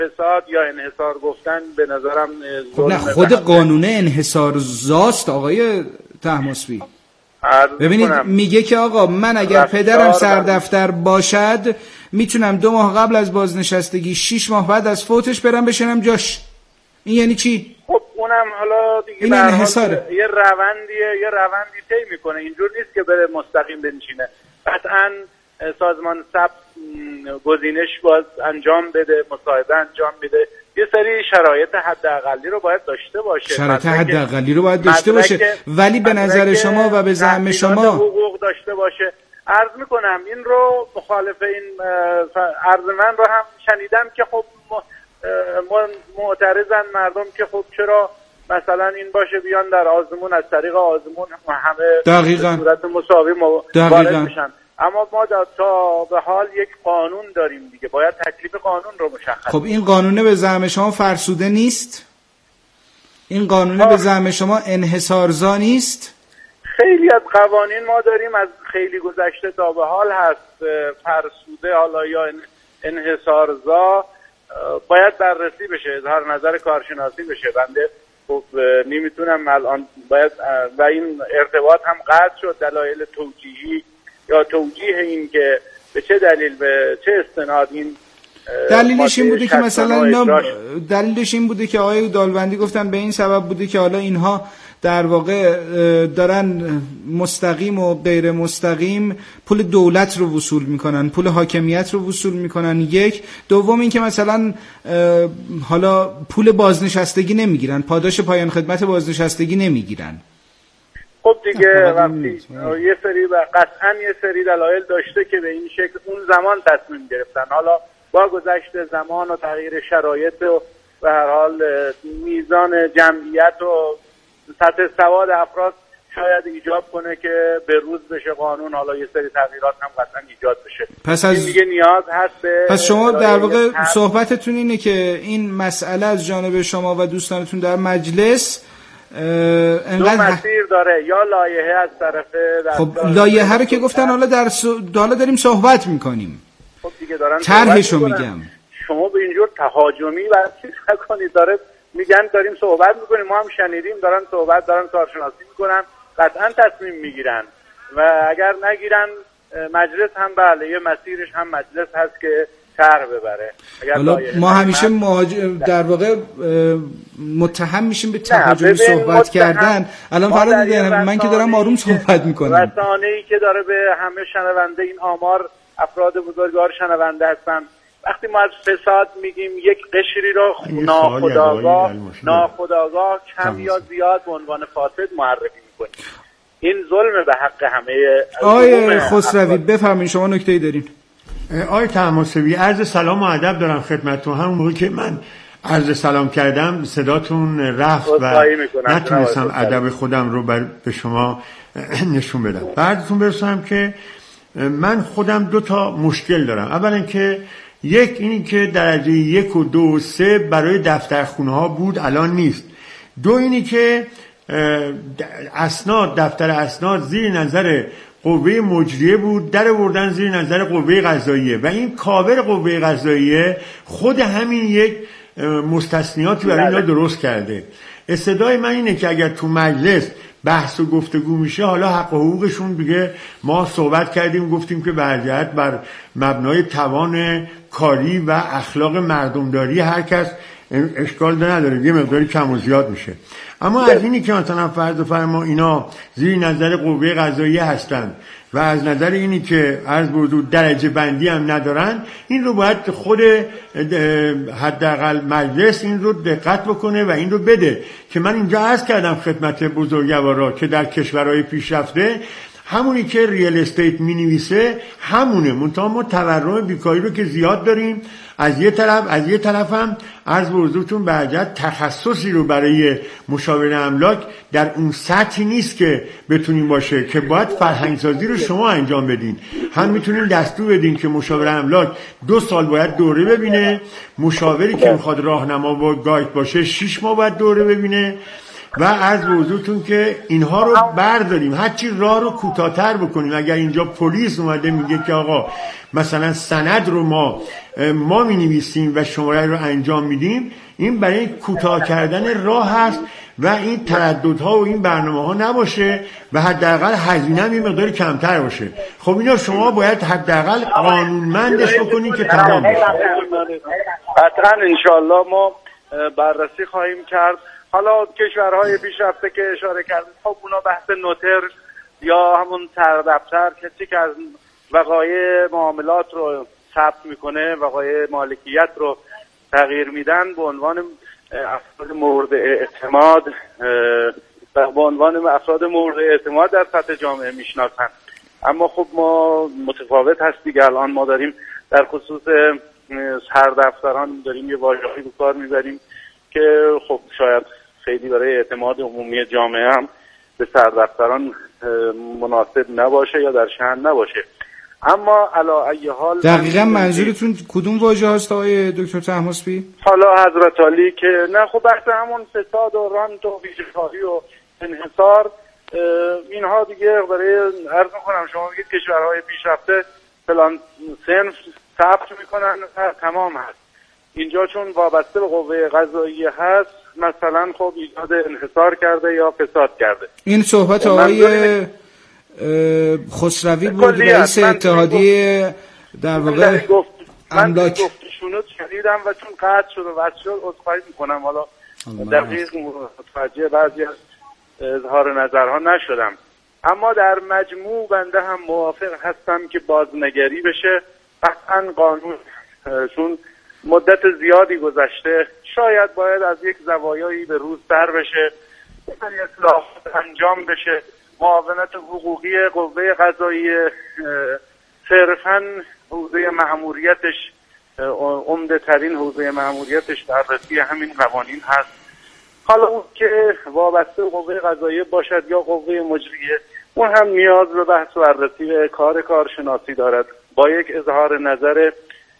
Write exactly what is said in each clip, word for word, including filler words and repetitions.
فساد یا انحصار گفتن به نظرم خب نه خود قانون انحصارزاست آقای طهماسبی. ببینید میگه که آقا من اگر پدرم سردفتر باشد میتونم دو ماه قبل از بازنشستگی شش ماه بعد از فوتش برم بشینم جاش. این یعنی چی؟ خب اونم حالا دیگه این انحصاره. یه روندیه یه روندی طی میکنه، اینجور نیست که بره مستقیم بنشینه. قطعاً سازمان ثبت گزینش باز انجام بده، مصاحبه انجام بده، یه سری شرایط حداقلی رو باید داشته باشه. شرایط حداقلی رو باید داشته باشه، ولی به نظر شما و به زعم شما حقوق داشته باشه. عرض میکنم این رو مخالف این عرض من رو هم شنیدم که خب معترضن مردم که خب چرا مثلا این باشه بیان در آزمون از طریق آزمون همه دقیقاً به صورت مساوی وارد میشن. اما ما تا به حال یک قانون داریم دیگه، باید تکلیف قانون رو مشخص. خب این قانونه به زعم شما فرسوده نیست؟ این قانونه به زعم شما انحصارزا نیست؟ خیلی از قوانین ما داریم از خیلی گذشته تا به حال هست فرسوده حالا یا انحصارزا، باید بررسی بشه، اظهار نظر کارشناسی بشه. بنده خب نمیتونم الان باید و این ارتباط هم قطع شد، دلایل توجیهی یا توجیه این که به چه دلیل به چه استناد این دلیلش این بوده که مثلا اینا دلیلش این بوده که آقای دالبندی گفتن به این سبب بوده که حالا اینها در واقع دارن مستقیم و غیر مستقیم پول دولت رو وصول میکنن، پول حاکمیت رو وصول میکنن. یک دوم این که مثلا حالا پول بازنشستگی نمیگیرن، پاداش پایان خدمت بازنشستگی نمیگیرن. خب دیگه وقتی یه سری و قطعا یه سری دلایل داشته که به این شکل اون زمان تصمیم گرفتن. حالا با گذشت زمان و تغییر شرایط و به هر حال میزان جمعیت و سطح سواد افراد شاید ایجاب کنه که به روز بشه قانون، حالا یه سری تغییرات هم قطعا ایجاد بشه. پس از دیگه نیاز هست به پس شما در واقع صحبتتون اینه که این مسئله از جانب شما و دوستانتون در مجلس انقدر دو مسیر داره، یا لایحه از طرف خب لایحه رو که گفتن حالا در سو... حالا داریم صحبت میکنیم. خب دیگه دارن طرحشو میگم. شما به اینجور تهاجمی و چیز نکنید، داره میگن داریم صحبت میکنیم، ما هم شنیدیم دارن صحبت دارن کارشناسی میکنن، قطعا تصمیم میگیرن و اگر نگیرن مجلس هم بله یه مسیرش هم مجلس هست که طرح ببره. حالا ما همیشه مهاج... در واقع متهم میشیم به تهاجمی صحبت کردن. الان فرض من که دارم آروم صحبت میکنم، رسانه‌ای که داره به همه شنونده این آمار افراد بزرگوار شنونده هستن، وقتی ما از فساد میگیم یک قشری رو ناخودآگاه ناخودآگاه کم یا زیاد به عنوان فاسد معرفی میکنیم. این ظلم به حق همه. آقای خسروی بفرمایید شما نکته‌ای دارین. آقای طهماسبی عرض سلام و ادب دارم خدمتتون. همون موقع که من عرض سلام کردم صداتون رفت و نتونستم ادب خودم رو به شما نشون بدم. بعدتون برسونم که من خودم دو تا مشکل دارم. اولا که یک اینی که درجه یک و دو و سه برای دفترخونه ها بود الان نیست. دو اینی که اسناد دفتر اسناد زیر نظر قوه مجریه بود، در آوردن زیر نظر قوه قضاییه و این کاور قوه قضاییه خود همین یک مستثنیاتی برای اینا درست کرده. استدعای من اینه که اگر تو مجلس بحث و گفتگو میشه، حالا حق و حقوقشون دیگه ما صحبت کردیم گفتیم که برجهت بر مبنای توان کاری و اخلاق مردمداری هر کس اشکال نداره، یه مقداری کم و زیاد میشه. اما از اینی که مثلا فرض فرما اینا زیر نظر قوه قضاییه هستن و از نظر اینی که عرض بردود درجه بندی هم ندارن، این رو باید خود حداقل مجلس این رو دقت بکنه و این رو بده که من اینجا عرض کردم خدمت بزرگوارا که در کشورهای پیشرفته همونی که ریال استیت می نویسه همونه، منتها ما تورم بیکاری رو که زیاد داریم از یه طرف، از یه طرف هم عرض به حضورتون برجت تخصصی رو برای مشاور املاک در اون سطحی نیست که بتونیم باشه که باید فرهنگسازی رو شما انجام بدین. هم میتونین دستور بدین که مشاور املاک دو سال باید دوره ببینه، مشاوری که میخواد راهنما و گاید باشه شش ماه باید دوره ببینه و از حضورتون که اینها رو برداریم، هرچی راه رو کوتاه‌تر بکنیم. اگر اینجا پلیس اومده میگه که آقا مثلا سند رو ما ما می‌نویسیم و شماره رو انجام میدیم، این برای کوتاه کردن راه هست و این ترددها و این برنامه‌ها نباشه و حداقل هزینه هم یه مقدار کمتر باشه. خب اینا شما باید حداقل قانونمندش بکنید که تمام بشه. قطعاً انشالله ما بررسی خواهیم کرد. حالا کشورهای پیشرفته که اشاره کردید، خب اونا بحث نوتر یا همون سردفتر کسی که از وقایع معاملات رو ثبت میکنه، وقایع مالکیت رو تغییر میدن، به عنوان افراد مورد اعتماد به عنوان افراد مورد اعتماد در سطح جامعه میشناسن. اما خب ما متفاوت هست دیگه. الان ما داریم در خصوص سردفتران داریم یه واژه‌ای به کار میبریم که خب شاید خیلی برای اعتماد عمومی جامعه هم به سردفتران مناسب نباشه یا در شأن نباشه. اما علا ای حال دقیقاً منظورتون کدوم واژه هست آقای دکتر طهماسبی؟ حالا حضرت علی که نه خب بحث همون فساد و رانت و بی‌جهانی و انحصار اینها دیگه برای عرض می‌کنم شما بگید کشورهای پیشرفته فلان صنف ثبت میکنن تمام هست. اینجا چون وابسته به قوه قضاییه هست مثلا خب ایجاد انحصار کرده یا فساد کرده. این صحبت آقای خسروی بود، رئیس اتحادیه در واقع املاک. من گفتشونو شنیدم و چون قطع شد و وصل شد عذرخواهی میکنم. حالا دقیق متوجه بعضی از اظهار نظرها نشدم، اما در مجموع بنده هم موافق هستم که بازنگری بشه. قطعا قانون چون مدت زیادی گذشته شاید باید از یک زوایایی به روز در بشه، یعنی اصلاحات انجام بشه. معاونت حقوقی قوه قضاییه صرفاً حوزه مأموریتش عمده ترین حوزه مأموریتش بررسی همین قوانین هست. حالا اون که وابسته قوه قضاییه باشد یا قوه مجریه، اون هم نیاز به بحث و بررسی به کار کارشناسی دارد. با یک اظهار نظر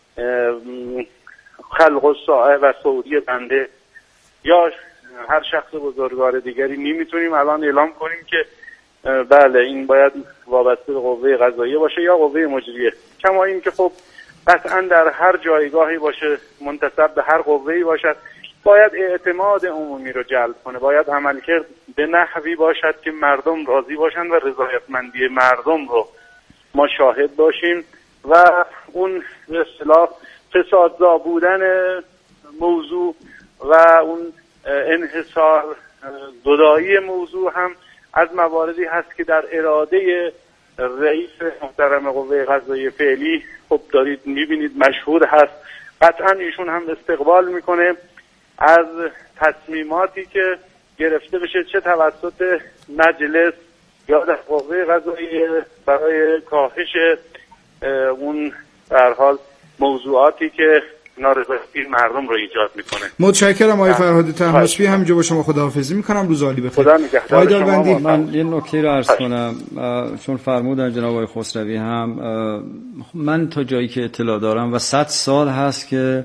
خلق الساعه و سعودی بنده یا هر شخص بزرگوار دیگری نمیتونیم الان اعلام کنیم که بله این باید وابسته به قوه قضاییه باشه یا قوه مجریه. کما این که خب قطعا در هر جایگاهی باشه، منتسب به هر قوه‌ای باشد، باید اعتماد عمومی رو جلب کنه، باید عملکرد به نحوی باشد که مردم راضی باشن و رضایتمندی مردم رو ما شاهد باشیم و اون به اصطلاح فسادزا بودن موضوع و اون انحصار زدایی موضوع هم از مواردی هست که در اراده رئیس محترم قوه قضاییه فعلی خب دارید میبینید مشهود هست. قطعا ایشون هم استقبال میکنه از تصمیماتی که گرفته بشه، چه توسط مجلس یا در قوه قضاییه برای کاهش اون در حال موضوعاتی که نارضایتی مردم رو ایجاد میکنه. متشکرم آقای فرهاد طهماسبی. همینجا با شما خداحافظی میکنم. روز عالی بخیر. خدا نگهدار شما. من یه نکته رو عرض کنم چون فرمودن جناب آقای خسروی هم، من تا جایی که اطلاع دارم و صد سال هست که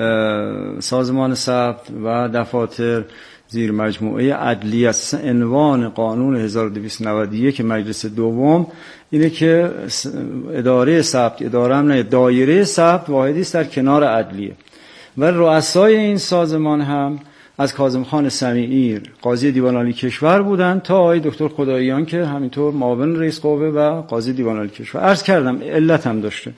سازمان ثبت و دفاتر زیر مجموعه عدلی از عنوان قانون هزار و دویست و نود و یک که مجلس دوم اینه که اداره ثبت، اداره هم نه دایره ثبت واحدی است در کنار عدلیه و رؤسای این سازمان هم از کاظم خان سمیعی قاضی دیوان عالی کشور بودن تا آقای دکتر خداییان که همینطور معاون رئیس قوه و قاضی دیوان عالی کشور. عرض کردم علت هم داشته.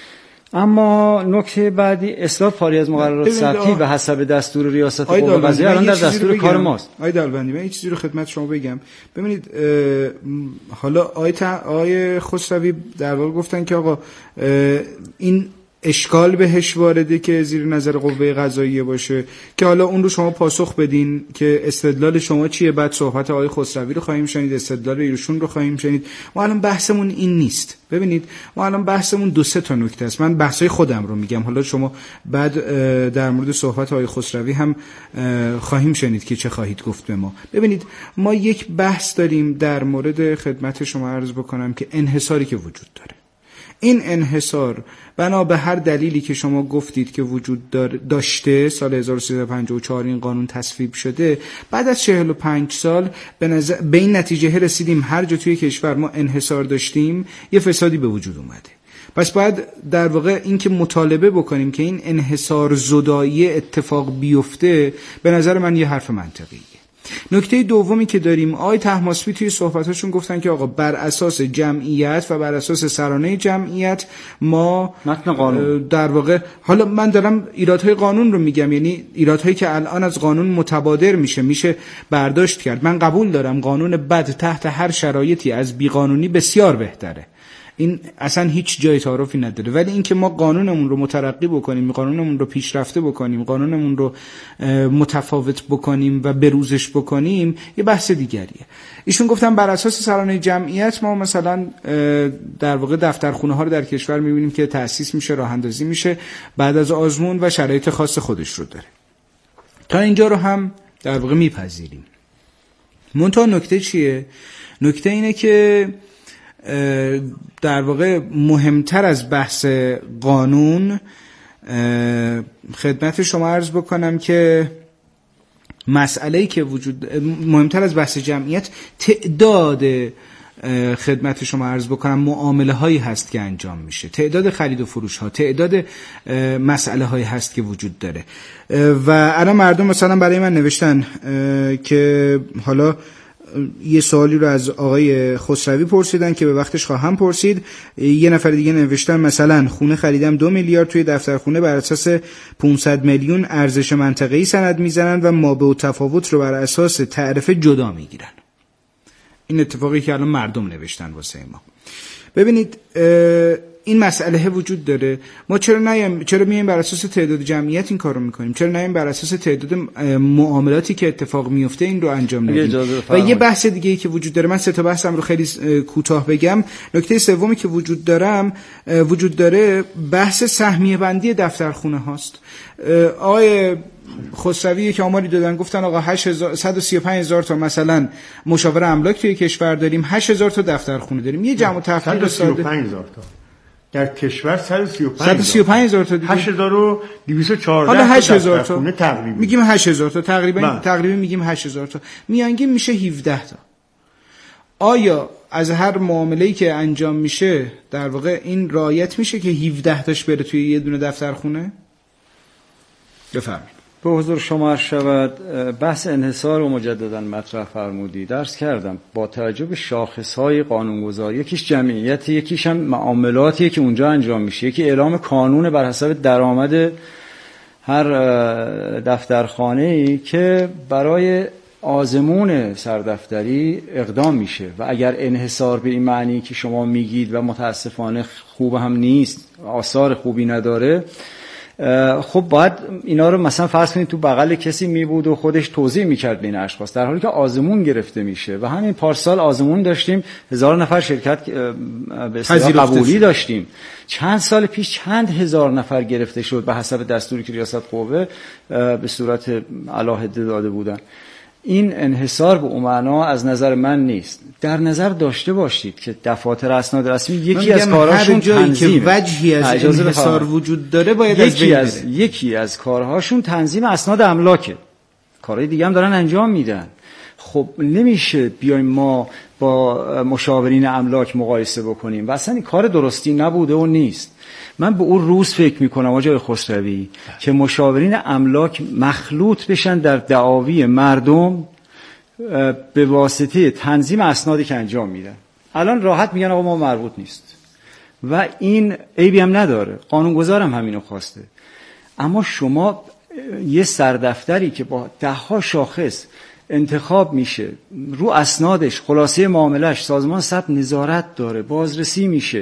اما نکته بعدی اصلاح پاری از مقررات ثبتی به حسب دستور ریاست قوه قضاییه الان در دستور کار ماست. آقای دالبندی من یه چیزی رو خدمت شما بگم. ببینید حالا آقای آقای خسروی در واقع گفتن که آقا این اشکال بهش وارده که زیر نظر قوه قضاییه باشه، که حالا اون رو شما پاسخ بدین که استدلال شما چیه، بعد صحبت آقای خسروی رو خواهیم شنید، استدلال ایشون رو خواهیم شنید. ما الان بحثمون این نیست. ببینید ما الان بحثمون دو سه تا نکته است. من بحثای خودم رو میگم، حالا شما بعد در مورد صحبت آقای خسروی هم خواهیم شنید که چه خواهید گفت به ما. ببینید ما یک بحث داریم در مورد، خدمت شما عرض بکنم که انحصاری که وجود داره، این انحصار بنا به هر دلیلی که شما گفتید که وجود داشته، سال هزار و سیصد و پنجاه و چهار این قانون تصویب شده، بعد از چهل و پنج سال به, نظر به این نتیجه رسیدیم هر جا توی کشور ما انحصار داشتیم یه فسادی به وجود اومده. پس باید در واقع این که مطالبه بکنیم که این انحصار زدایی اتفاق بیفته، به نظر من یه حرف منطقیه. نکته دومی که داریم، آقای طهماسبی توی صحبتاشون گفتن که آقا بر اساس جمعیت و بر اساس سرانه جمعیت ما متن قانون در واقع، حالا من دارم ایرادهای قانون رو میگم، یعنی ایرادهایی که الان از قانون متبادر میشه میشه برداشت کرد. من قبول دارم قانون بد تحت هر شرایطی از بیقانونی بسیار بهتره، این اصلا هیچ جای تعارفی نداره، ولی اینکه ما قانونمون رو مترقی بکنیم، قانونمون رو پیشرفته بکنیم، قانونمون رو متفاوت بکنیم و بروزش بکنیم، یه بحث دیگریه. ایشون گفتن بر اساس سرانه جمعیت ما مثلا در واقع دفترخونه ها رو در کشور میبینیم که تأسیس میشه، راه اندازی میشه بعد از آزمون و شرایط خاص خودش رو داره. تا اینجا رو هم در واقع میپذیریم. منتها نکته چیه؟ نکته اینه که در واقع مهمتر از بحث قانون خدمت شما عرض بکنم که مسئله‌ای که وجود، مهمتر از بحث جمعیت تعداد، خدمت شما عرض بکنم معامله هایی هست که انجام میشه، تعداد خرید و فروش ها، تعداد مسئله هایی هست که وجود داره. و الان مردم مثلا برای من نوشتن که حالا یه سوالی رو از آقای خسروی پرسیدن که به وقتش خواهم پرسید. یه نفر دیگه نوشتن مثلا خونه خریدم دو میلیارد، توی دفترخونه بر اساس پانصد میلیون ارزش منطقه‌ای سند میزنن و ما به تفاوت رو بر اساس تعرفه جدا میگیرن. این اتفاقی که الان مردم نوشتن واسه ما. ببینید این مسئله وجود داره. ما چرا نیم چرا میایم بر اساس تعداد جمعیت این کارو میکنیم؟ چرا نیم بر اساس تعداد معاملاتی که اتفاق میفته این رو انجام ندیم؟ و یه بحث دیگه ای که وجود داره، من سه تا بحثم رو خیلی کوتاه بگم. نکته سومی که وجود دارم وجود داره بحث سهمیه بندی دفترخونه هاست. آقای خسروی که آماری دادن گفتن آقا صد و سی و پنج هزار تا مثلا مشاور املاک توی کشور داریم، هشت هزار تا دفترخونه داریم. یه جمع و تفریق صد و سی و پنج هزار تا در کشور، صد و سی و پنج هزار تا دیگه، هشت هزار و دویست و چهارده حالا هشت هزار تا تقریبا میگیم هشت هزار تا تقریبا تقریبا میگیم هشت هزار تا، میانگین میشه هفده تا. آیا از هر معامله‌ای که انجام میشه در واقع این رعایت میشه که هفده تاش بره توی یه دونه دفترخونه؟ بفرمایید. به حضور شما عرض شود بحث انحصار رو مجددا مطرح فرمودی. درس کردم با توجه به شاخص‌های قانونگذاری، یکیش جمعیت، یکیش هم معاملاتیه که اونجا انجام میشه، یکی اعلام قانون بر حسب درآمد هر دفترخانه‌ای که برای آزمون سردفتری اقدام میشه. و اگر انحصار به این معنی که شما میگید و متاسفانه خوب هم نیست، آثار خوبی نداره، خب باید اینا رو مثلا فرض کنید تو بغل کسی می بود و خودش توزیع میکرد بین اشخاص، در حالی که آزمون گرفته میشه. و همین پارسال آزمون داشتیم، هزار نفر شرکت به اصطلاح قبولی داشتیم. چند سال پیش چند هزار نفر گرفته شد به حسب دستوری که ریاست قوه به صورت علاهده داده بودن. این انحصار به اون معنا از نظر من نیست. در نظر داشته باشید که دفاتر اسناد رسمی یکی از کارهاشون تنظیم، که وجهی از انحصار وجود داره باید یکی از, از یکی از کارهاشون تنظیم اسناد املاکه. کارهای دیگه هم دارن انجام میدن. خب نمیشه بیایم ما با مشاورین املاک مقایسه بکنیم و اصلا این کار درستی نبوده و نیست. من به اون روز فکر میکنم آقای خسروی که مشاورین املاک مخلوط بشن در دعاوی مردم به واسطه تنظیم اسنادی که انجام میدن. الان راحت میگن آقا ما مربوط نیست و این عیبی هم نداره، قانونگذارم همینو خواسته. اما شما یه سردفتری که با ده ها شاخص انتخاب میشه، رو اسنادش خلاصه معاملش سازمان ثبت نظارت داره، بازرسی میشه،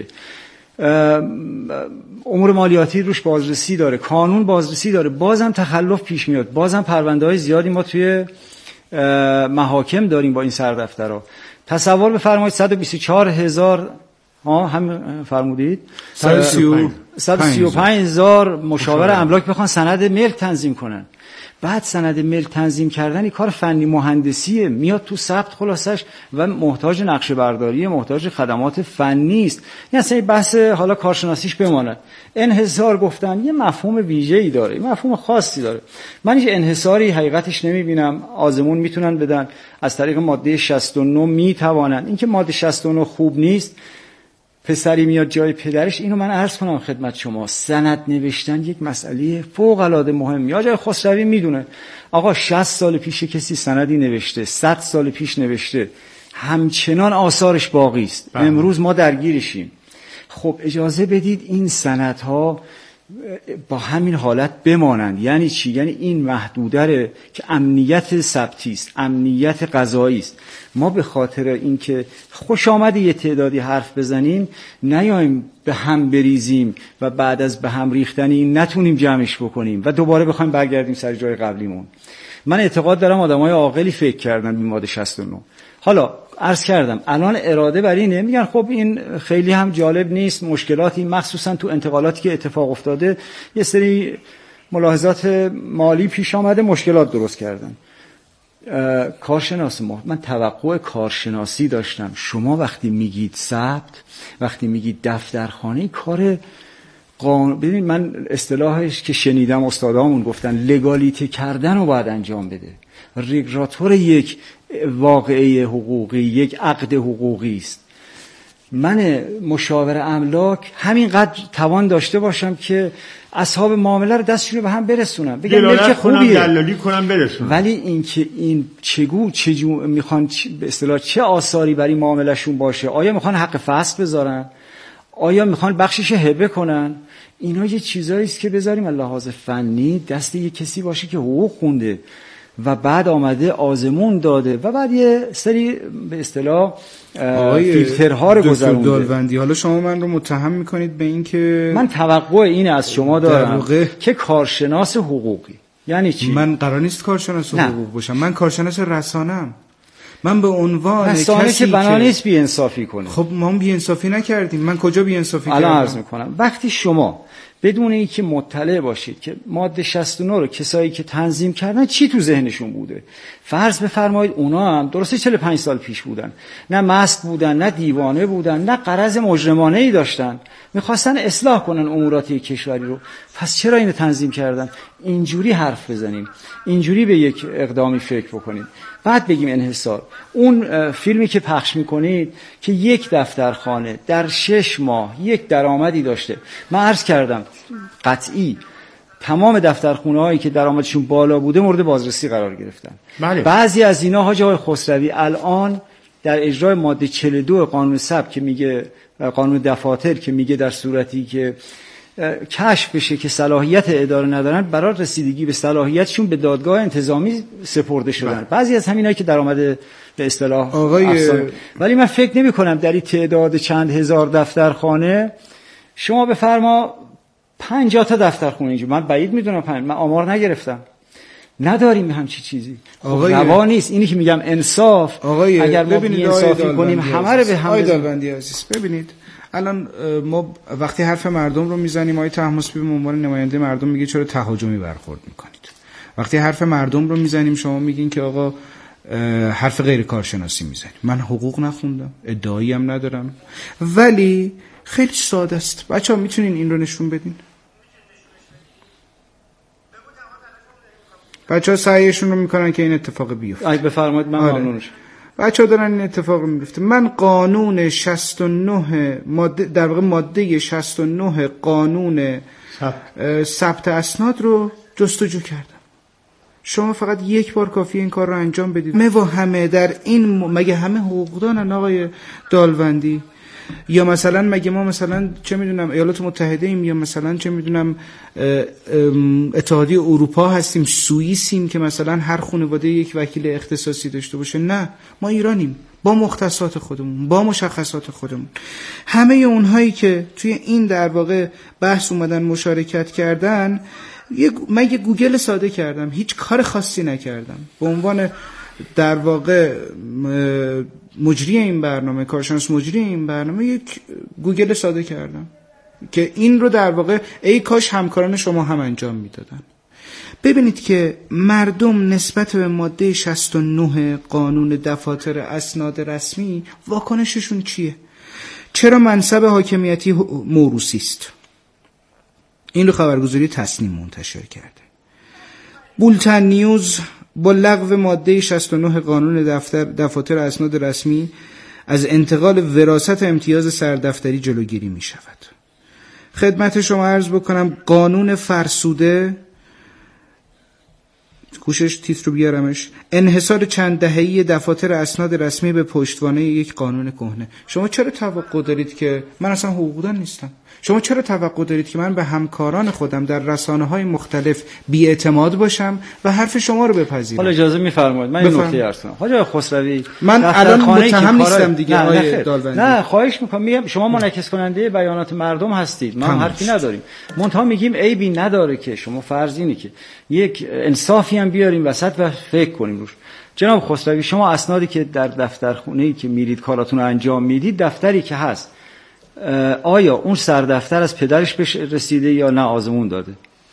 امور مالیاتی روش بازرسی داره، قانون بازرسی داره، بازم تخلف پیش میاد، بازم پرونده‌های زیادی ما توی محاکم داریم با این سردفترها. تصور بفرمایید صد و بیست و چهار هزار ها هم فرمودید صد و سی و پنج هزار مشاور املاک بخوان سند ملک تنظیم کنن. بعد سند ملک تنظیم کردن این کار فنی مهندسیه، میاد تو ثبت خلاصش و محتاج نقشه برداری، محتاج خدمات فنی است. یعنی اصلا بحث حالا کارشناسیش بمانه. انحصار گفتن یه مفهوم ویژه‌ای داره، یه مفهوم خاصی داره. من هیچ انحصاری حقیقتش نمیبینم. آزمون میتونن بدن از طریق ماده شصت و نه میتوانن. اینکه ماده شصت و نه خوب نیست، پسری میاد جای پدرش، اینو من عرض کنم خدمت شما، سند نوشتن یک مسئله فوق العاده مهمه. آقای خسروی میدونه آقا شصت سال پیش کسی سندی نوشته، صد سال پیش نوشته، همچنان آثارش باقی است. امروز ما درگیرشیم. خب اجازه بدید این سندها با همین حالت بمانند. یعنی چی؟ یعنی این محدوده که امنیت ثبتی است، امنیت قضایی است. ما به خاطر اینکه خوش آمده یه تعدادی حرف بزنیم نیایم به هم بریزیم و بعد از به هم ریختن این نتونیم جمعش بکنیم و دوباره بخوایم برگردیم سر جای قبلیمون. من اعتقاد دارم آدمای عاقلی فکر کردن به ماده شصت و نه. حالا عرض کردم الان اراده بر اینه، میگن خب این خیلی هم جالب نیست، مشکلاتی مخصوصا تو انتقالاتی که اتفاق افتاده یه سری ملاحظات مالی پیش آمده، مشکلات درست کردن. کارشناس ما، من توقع کارشناسی داشتم. شما وقتی میگید ثبت، وقتی میگید دفترخانه، کار قانون، ببینید من اصطلاحش که شنیدم استادامون گفتن لگالیته کردن رو باید انجام بده. رگولاتور یک واقعه حقوقی، یک عقد حقوقی است. من مشاور املاک همینقدر توان داشته باشم که اصحاب معامله رو دستشون به هم برسونم، بگم ملک خوبیه، دلالی کنم برسونم. ولی اینکه این چگو چجو میخوان به اصطلاح چه آثاری برای معاملهشون باشه، آیا میخوان حق فسخ بذارن، آیا میخوان بخشش هبه کنن، اینا یه چیزایی است که بذاریم اللحاظ فنی دست یه کسی باشه که حقوق خونده و بعد آمده آزمون داده و بعد یه سری به اصطلاح فیلترها رو گذرونده. دالوندی، حالا شما من رو متهم میکنید به این که من توقع اینه از شما دارم که کارشناس حقوقی. یعنی چی؟ من قرار نیست کارشناس حقوق باشم، من کارشناس رسانه‌ام. من به عنوان رسانه کسی که بنا نیست بی انصافی کنه. خب ما بی انصافی نکردیم. من کجا بی انصافی کردم؟ الان عرض میکنم وقتی شما بدون اینکه مطلع باشید که ماده شصت و نه رو کسایی که تنظیم کردن چی تو ذهنشون بوده، فرض بفرمایید اونا هم درسته چهل و پنج سال پیش بودن، نه مست بودن، نه دیوانه بودن، نه غرض مجرمانه ای داشتن، میخواستن اصلاح کنن اموراتی کشوری رو، پس چرا اینو تنظیم کردن؟ اینجوری حرف بزنیم، اینجوری به یک اقدامی فکر بکنیم، بعد بگیم انحصار. اون فیلمی که پخش میکنید که یک دفترخانه در شش ماه یک درآمدی داشته، من عرض کردم قطعی تمام دفترخونه هایی که درآمدشون بالا بوده مورد بازرسی قرار گرفتن. بله. بعضی از اینا حاج آقای خسروی الان در اجرای ماده چهل و دو قانون ثبت که میگه، قانون دفاتر که میگه در صورتی که کشف بشه که صلاحیت اداره ندارن، برای رسیدگی به صلاحیتشون به دادگاه انتظامی سپرده شدن. بعضی از همینایی که درآمد به اصطلاح آقای، ولی من فکر نمی کنم در این تعداد چند هزار دفترخانه شما بفرما پنجاه تا دفترخانه اینجا، من بعید میدونم، من آمار نگرفتم، نداریم همچی چیزی. آقای روا نیست. اینی که میگم انصاف، آقای اگر ما بی انصافی کنیم همه رو به هم آقای دالوندی عزیز، ببینید الان ما وقتی حرف مردم رو میزنیم، آقای طهماسبی به عنوان نماینده مردم میگه چرا تهاجمی برخورد میکنید. وقتی حرف مردم رو میزنیم شما میگین که آقا حرف غیر کارشناسی میزنیم. من حقوق نخوندم، ادعایی هم ندارم، ولی خیلی ساده است. بچه‌ها میتونین این رو نشون بدین؟ بچه‌ها سعیشون رو میکنن که این اتفاق بیفته. اگه بفرمایید من ممنونش. بچه‌ها دارن این اتفاق میفته. من قانون شصت و نه ماده در واقع ماده شصت و نه قانون ثبت اسناد رو جستجو کردم. شما فقط یک بار کافیه این کار رو انجام بدید. مه و همه در این مگه همه حقوقدانن آقای دالوندی؟ یا مثلا مگه ما مثلا چه میدونم ایالات متحده ایم، یا مثلا چه میدونم اتحادیه اروپا هستیم، سوئیسیم که مثلا هر خانواده یک وکیل اختصاصی داشته باشه؟ نه، ما ایرانیم با مختصات خودمون، با مشخصات خودمون. همه اونهایی که توی این در واقع بحث اومدن مشارکت کردن، من یه گوگل ساده کردم، هیچ کار خاصی نکردم. به عنوان در واقع مجری این برنامه، کارشناس مجری این برنامه، یک گوگل ساده کردم که این رو در واقع ای کاش همکاران شما هم انجام میدادن. ببینید که مردم نسبت به ماده شصت و نه قانون دفاتر اسناد رسمی واکنششون چیه؟ چرا منصب حاکمیتی موروثی است؟ این رو خبرگزاری تصنیم منتشر کرده. بولتن نیوز با لغو ماده شصت و نه قانون دفتر دفاتر اسناد رسمی از انتقال وراثت امتیاز سردفتری جلوگیری می شود. خدمت شما عرض بکنم قانون فرسوده، کوشش تیتر رو بیارمش، انحصار چند دهه‌ای دفاتر اسناد رسمی به پشتوانه یک قانون کهنه. شما چرا توقع دارید که من اصلا حقوقدان نیستم؟ شما چرا توقع دارید که من به همکاران خودم در رسانه‌های مختلف بی‌اعتماد باشم و حرف شما رو بپذیرم؟ حالا اجازه می‌فرمایید من این نکته عرض کنم. حاج آقای خسروی، من الان متهم نیستم دیگه آقای دالبندی. نه خواهش می‌کنم، میگم شما منعکس کننده بیانات مردم هستید، ما حرفی نداریم. منتها میگیم عیبی نداره که شما فرض اینه که یک انصافی هم بیاریم وسط و فکر کنیم روش. جناب خسروی، شما اسنادی که در دفترخونه‌ای که میرید کاراتون رو انجام میدید، دفتری که هست، آیا اون سردفتر از پدرش بهش رسیده یا نه آزمون داده؟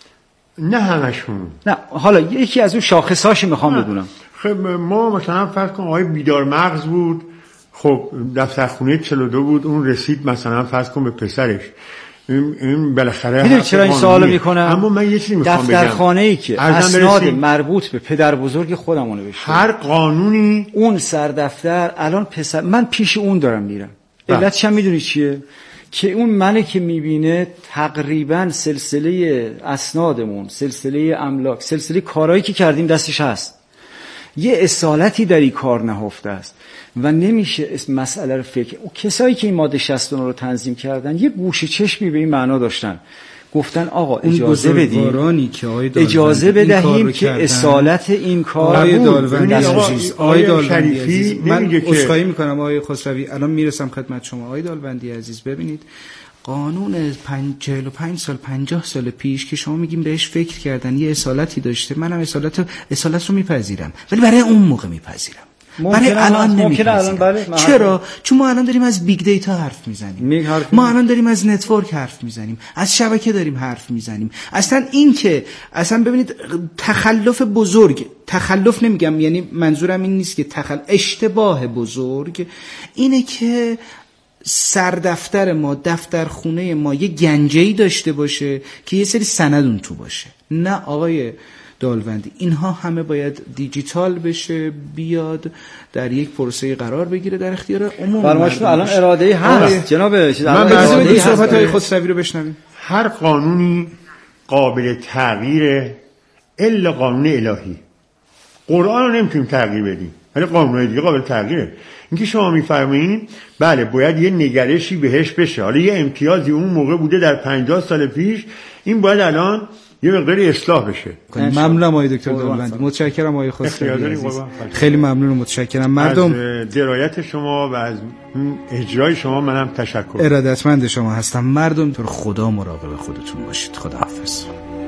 نه همشون. نه حالا یکی از اون شاخصاشی میخوام بدونم. خب ما مثلا فرض کن آقای بیدار مغز بود، خب دفترخونه چهل و دو بود، اون رسید مثلا فرض کن به پسرش. این این بالاخره میدونی چرا این سوالو میکنم؟ اما من یه چیزی میخوام بگم. دفترخانه‌ای که اسناد مربوط به پدر بزرگ خودمون نوشته، هر قانونی اون سردفتر الان پسر من پیش اون دارم میرم. علتش هم میدونی چیه؟ که اون منه که میبینه تقریبا سلسله اسنادمون، سلسله املاک، سلسله کارهایی که کردیم دستش هست. یه اصالتی در این کار نهفته است و نمیشه اسم مسئله رو فکر. او کسایی که این ماده شصت و نه رو تنظیم کردن یه گوشه چشمی به این معنا داشتن، گفتن آقا اجازه بدیم اجازه بدهیم که اصالت این کار آقای دالبندی عزیز، آقای دالبندی عزیز، من عذرخواهی میکنم آقای خسروی، الان میرسم خدمت شما. آقای دالبندی عزیز، ببینید قانون چهل و پنج سال پنجاه سال پیش که شما میگیم بهش فکر کردن یه اصالتی داشته، منم اصالت اصالت رو میپذیرم، ولی برای اون موقع میپذیرم، برای الان نمیپذیرم. بله. چرا؟ چون ما الان داریم از بیگ دیتا حرف میزنیم، ما الان داریم از نتورک حرف میزنیم، از شبکه داریم حرف میزنیم. اصلا این که اصلا ببینید تخلف بزرگ، تخلف نمیگم یعنی منظورم این نیست که تخل اشتباه بزرگ اینه که سردفتر ما، دفتر خونه ما یه گنجه‌ای داشته باشه که یه سری سند اون تو باشه. نه آقای دالبندی، اینها همه باید دیجیتال بشه، بیاد در یک پروسه قرار بگیره در اختیار عموم. فرمایشتون الان اراده‌ای هست جناب چیز. من بذارید صحبت‌های خسروی رو بشنویم. هر قانونی قابل تغییره الا قانون الهی. قرآن رو نمیتونیم تغییر بدیم، ولی قانون‌های دیگه قابل تغییره. اینکه شما میفرمایید بله باید یه نگرشی بهش بشه، حالا یه امتیازی اون موقع بوده در پنجاه سال پیش، این باید الان یه مقداری اصلاح بشه. ممنونم آقای دکتر دالبندی، متشکرم آقای خسروی، خیلی ممنون و متشکرم. مردم از درایت شما و از اجرای شما منم تشکر. ارادتمند شما هستم. مردم تو خدا مراقب خودتون باشید. خداحافظ.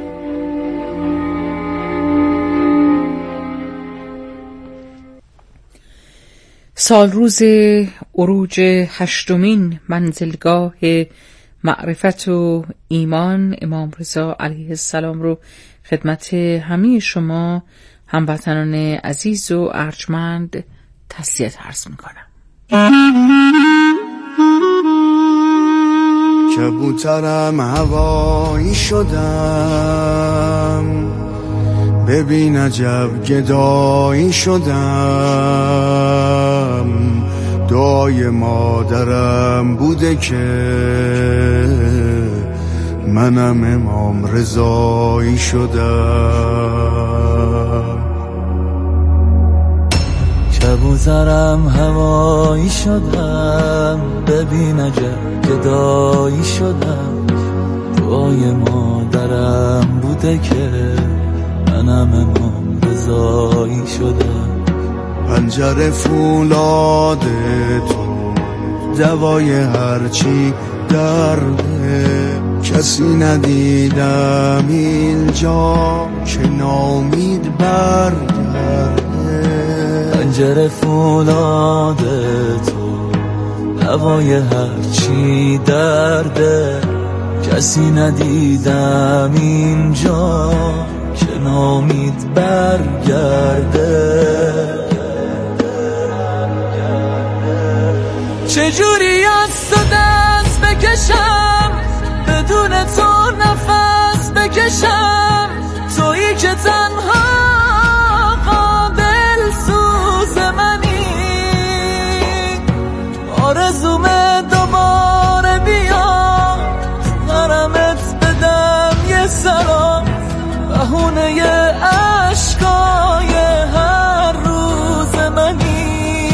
سال روز عروج هشتمین منزلگاه معرفت و ایمان امام رضا علیه السلام رو خدمت همه شما هموطنان عزیز و ارجمند تسلیت عرض میکنم. کبوترم هوایی شدم، ببین عجب گدایی شدم، دعای مادرم بوده که منم امام رضایی شدم. کبوترم هوایی شدم، ببین عجب گدایی شدم، دعای مادرم بوده که منم امام رضایی شدم. پنجره فولاد تو دوای هرچی درده، کسی ندیدم اینجا که نامید برگرده. پنجره فولاد تو دوای هرچی درده، کسی ندیدم اینجا که نامید برگرده. چجوری از تو دست بکشم بدون تو نفس بکشم، تویی که تنها قابل سوز منی، آرزومه دوباره بیا غرمت بدم یه سلام، بهونه عشقای هر روز منی.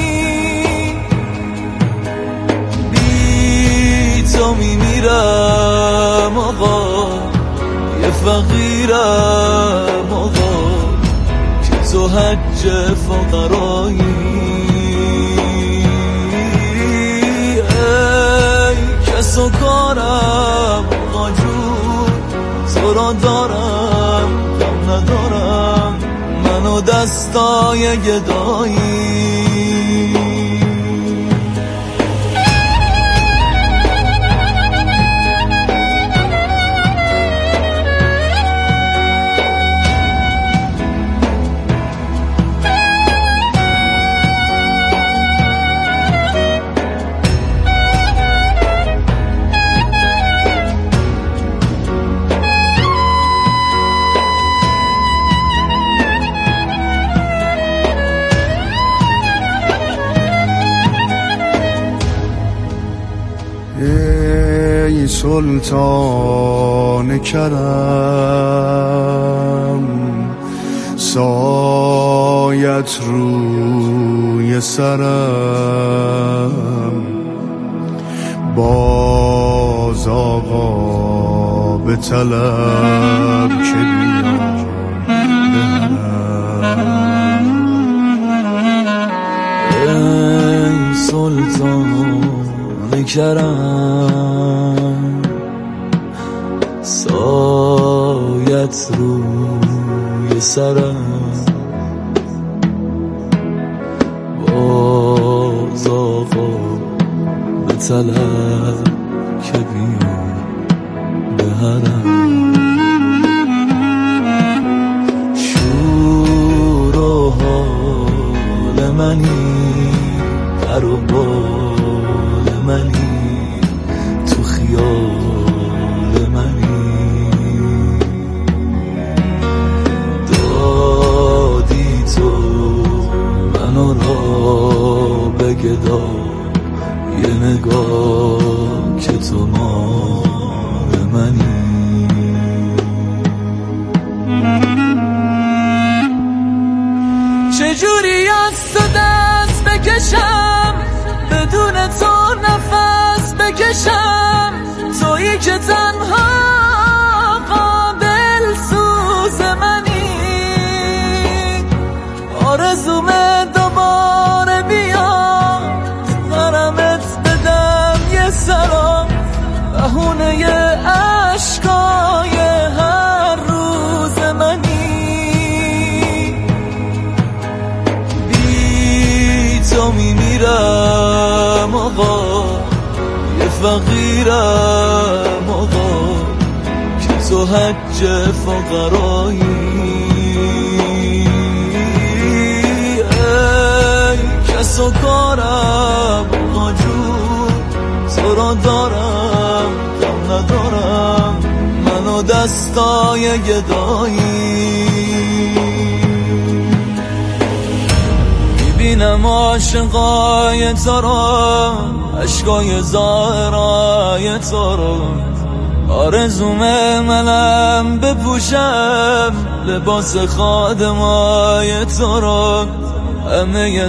بی تو میمیرم آقا، یه فقیرم آقا، که تو حج فقرایی. ای کس و کارم آقا جون، تو را دارم غم ندارم، منو دستای گدایی. ای سلطان کرم، سایت روی سرم، باز آقا به طلب که بیام ای سلطان کرم، سایت روی سرم، باز آقا به طلب که بیام به حرم. شور و حال منی، در و بال منی، تو خیال منی، دادی تو منو را بگدا، یه نگاه که تو مال منی. چجوری از تو دست بکشم بدون تو نفس بکشم، تویی که تنها قابل سوز منی، آرزومه دوباره بیا غرمت بدم یه سلام، بهونه عشقای هر روز منی. بی تو میمیرم آقا، یه فقیرم آقا، که تو حج فقرایی. ای کس و کارم آقا جون، تو را دارم غم ندارم، منو دستای گدایی. میبینم عاشقای تو را، عشقای ظاهرای تو رو، آرزومه منم بپوشم لباس خادمای تو رو، همه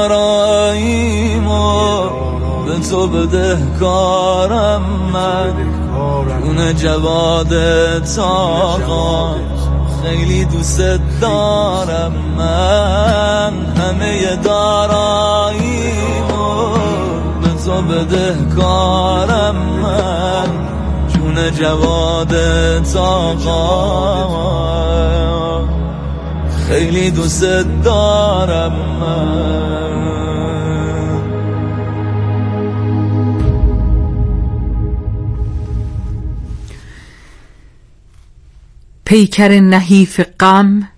داراییمو به تو بدهکارم من، اون جواد تاقا خیلی دوست دارم من، همه داراییمو به تو بدهکارم من، جون جواد تاقا خیلی دوست دارم من. پیکر نحیف غم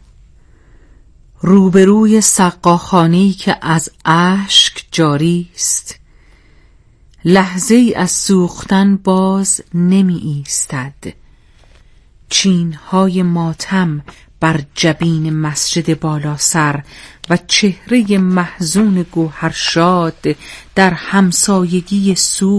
روبروی سقاخانه‌ای که از اشک جاری است، لحظه ای از سوختن باز نمی ایستد. چینهای ماتم بر جبین مسجد بالا سر و چهره محزون گوهرشاد در همسایگی سو